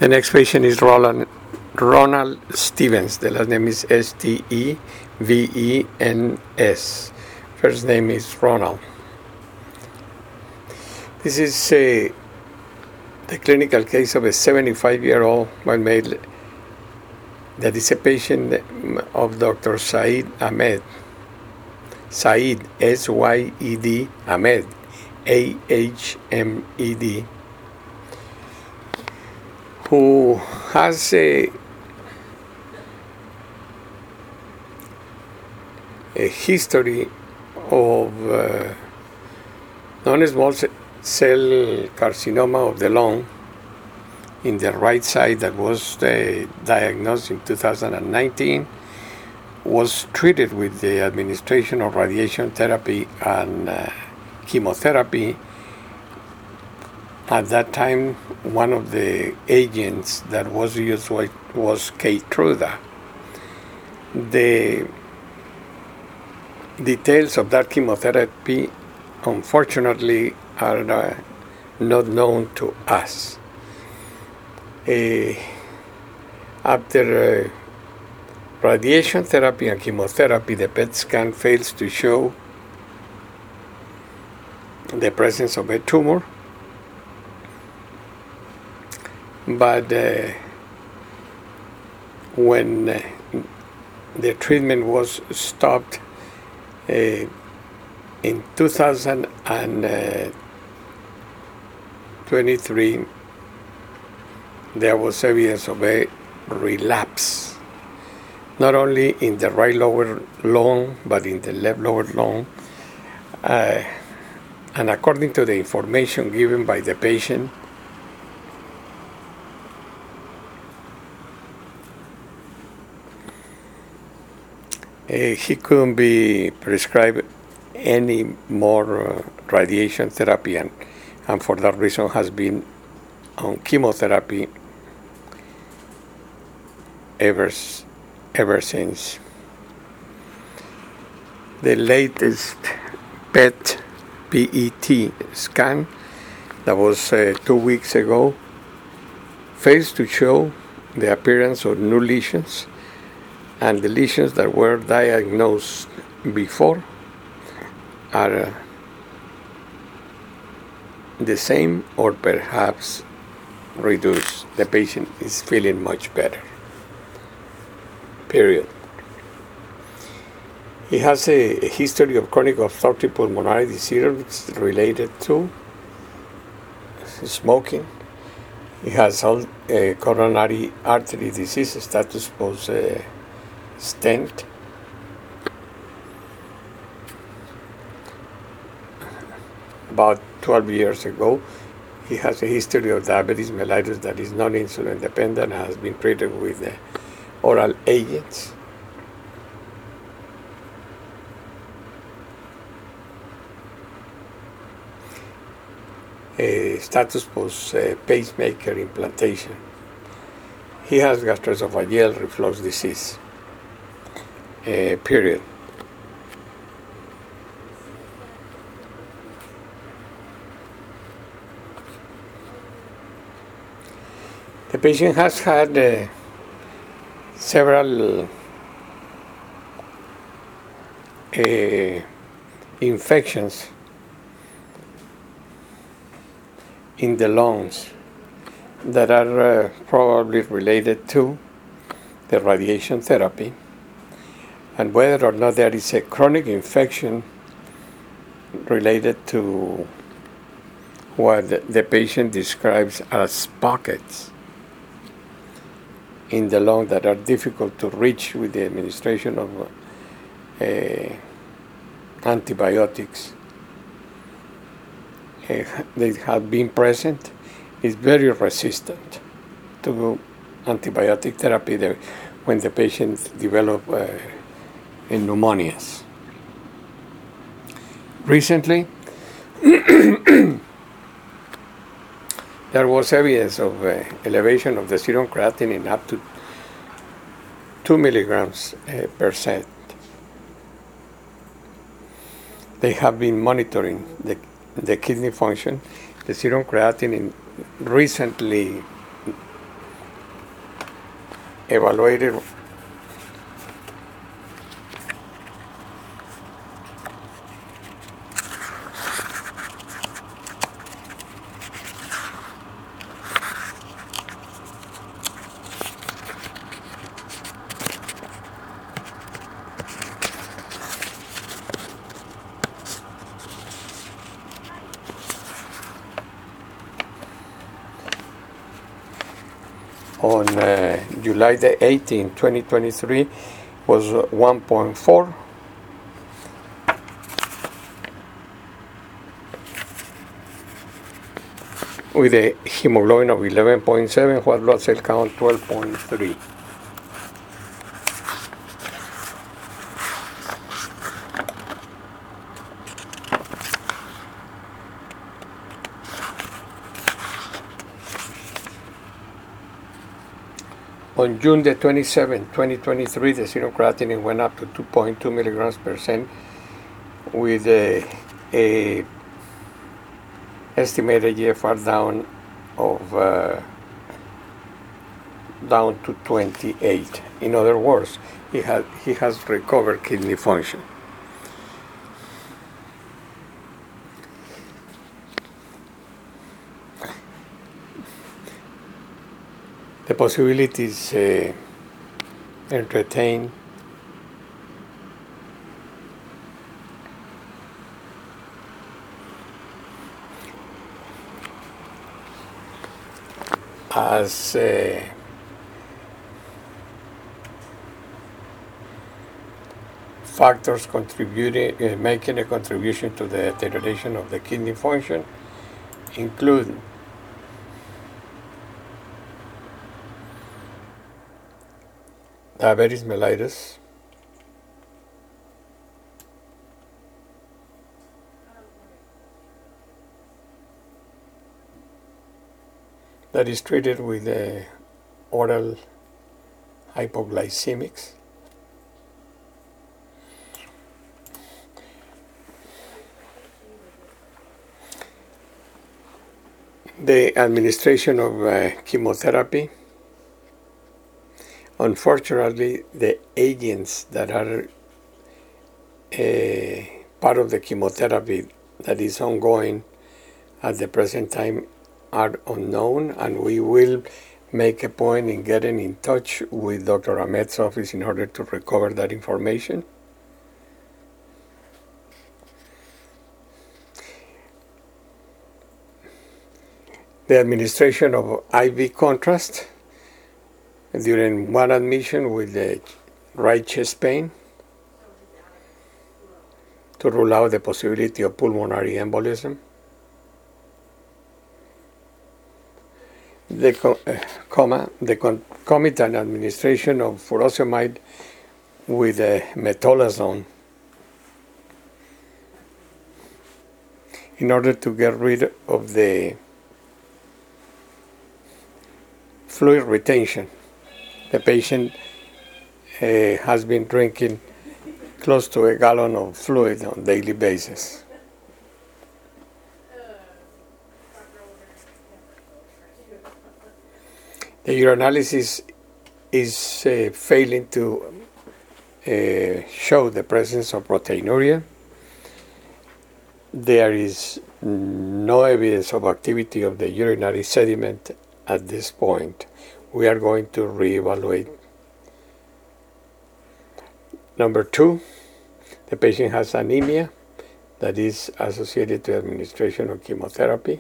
The next patient is Ronald Stevens. The last name is Stevens. First name is Ronald. This is the clinical case of a 75-year-old male that is a patient of Dr. Saeed Ahmed. Saeed, S-Y-E-D, Ahmed, A-H-M-E-D, who has a history of non-small cell carcinoma of the lung in the right side that was diagnosed in 2019, was treated with the administration of radiation therapy and chemotherapy. At that time, one of the agents that was used was Keytruda. The details of that chemotherapy, unfortunately, are not known to us. After radiation therapy and chemotherapy, the PET scan fails to show the presence of a tumor, but when the treatment was stopped in 2023, there was evidence of a relapse, not only in the right lower lung, but in the left lower lung. And according to the information given by the patient, he couldn't be prescribed any more radiation therapy, and for that reason has been on chemotherapy ever since. The latest PET scan that was 2 weeks ago fails to show the appearance of new lesions, and the lesions that were diagnosed before are the same or perhaps reduced. The patient is feeling much better. Period. He has a history of chronic obstructive pulmonary disease related to smoking. He has coronary artery disease, status post stent. About 12 years ago, he has a history of diabetes mellitus that is non-insulin dependent and has been treated with oral agents. Status post pacemaker implantation. He has gastroesophageal reflux disease. Period. The patient has had several infections in the lungs that are probably related to the radiation therapy, and whether or not there is a chronic infection related to what the patient describes as pockets in the lung that are difficult to reach with the administration of antibiotics. They have been present, is very resistant to antibiotic therapy when the patients develop pneumonias. Recently, there was evidence of elevation of the serum creatinine up to 2 milligrams %. They have been monitoring the kidney function. The serum creatinine recently evaluated on July the 18th, 2023 was 1.4. With a hemoglobin of 11.7, white blood cell count 12.3. On June the 27th, 2023, the serum creatinine went up to 2.2 milligrams per cent with a estimated GFR down to 28. In other words, he has recovered kidney function. The possibilities entertained as factors contributing, making a contribution to the deterioration of the kidney function include diabetes mellitus, that is treated with oral hypoglycemics. The administration of chemotherapy. Unfortunately, the agents that are part of the chemotherapy that is ongoing at the present time are unknown, and we will make a point in getting in touch with Dr. Ahmed's office in order to recover that information. The administration of IV contrast during one admission with the right chest pain to rule out the possibility of pulmonary embolism. The concomitant administration of furosemide with metolazone in order to get rid of the fluid retention. The patient has been drinking close to a gallon of fluid on a daily basis. The urinalysis is failing to show the presence of proteinuria. There is no evidence of activity of the urinary sediment at this point. We are going to reevaluate. Number 2, the patient has anemia that is associated to administration of chemotherapy.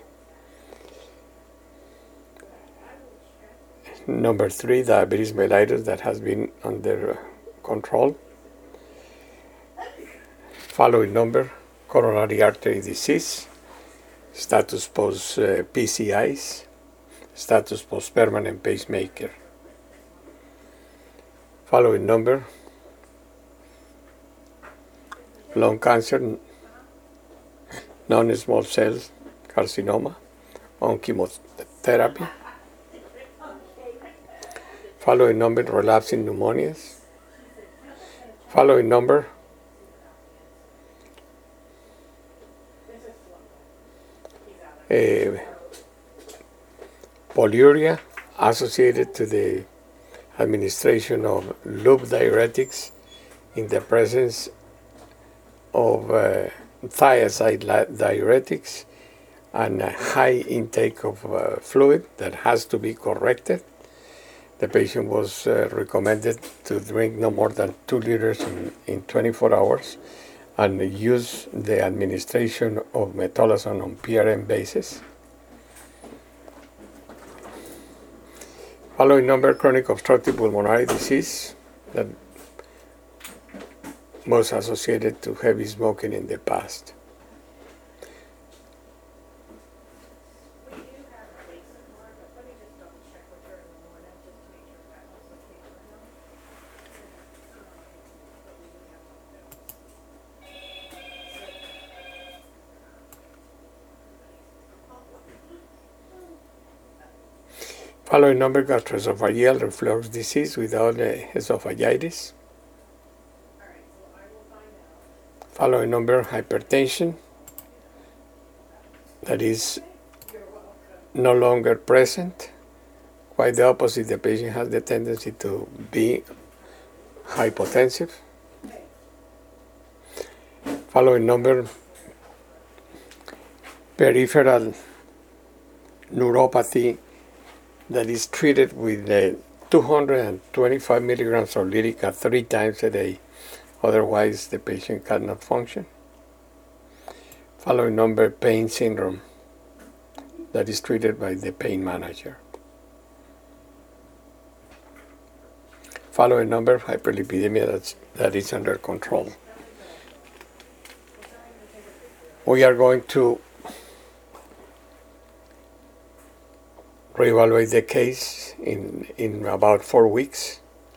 Number 3, diabetes mellitus that has been under control. Following number, coronary artery disease, status post PCIs, status post permanent pacemaker. Following number, lung cancer, non-small cell carcinoma on chemotherapy. Following number, relapsing pneumonias. Following number, polyuria associated to the administration of loop diuretics in the presence of thiazide diuretics and a high intake of fluid that has to be corrected. The patient was recommended to drink no more than 2 liters in 24 hours and use the administration of metolazone on PRN basis. Following number, chronic obstructive pulmonary disease that most associated to heavy smoking in the past. Following number, gastroesophageal reflux disease without esophagitis. Following number, hypertension that is no longer present. Quite the opposite, the patient has the tendency to be hypotensive. Following number, peripheral neuropathy that is treated with 225 milligrams of Lyrica 3 times a day. Otherwise, the patient cannot function. Following number, pain syndrome that is treated by the pain manager. Following number, hyperlipidemia that is under control. We are going to reevaluate the case in about 4 weeks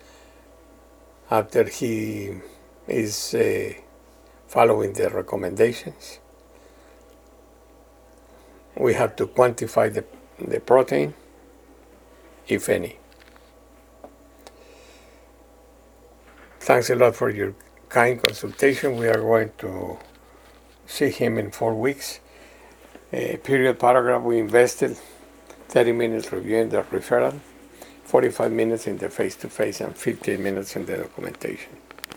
after he is following the recommendations. We have to quantify the protein, if any. Thanks a lot for your kind consultation. We are going to see him in 4 weeks. Period paragraph, we invested 30 minutes reviewing the referral, 45 minutes in the face-to-face, and 15 minutes in the documentation.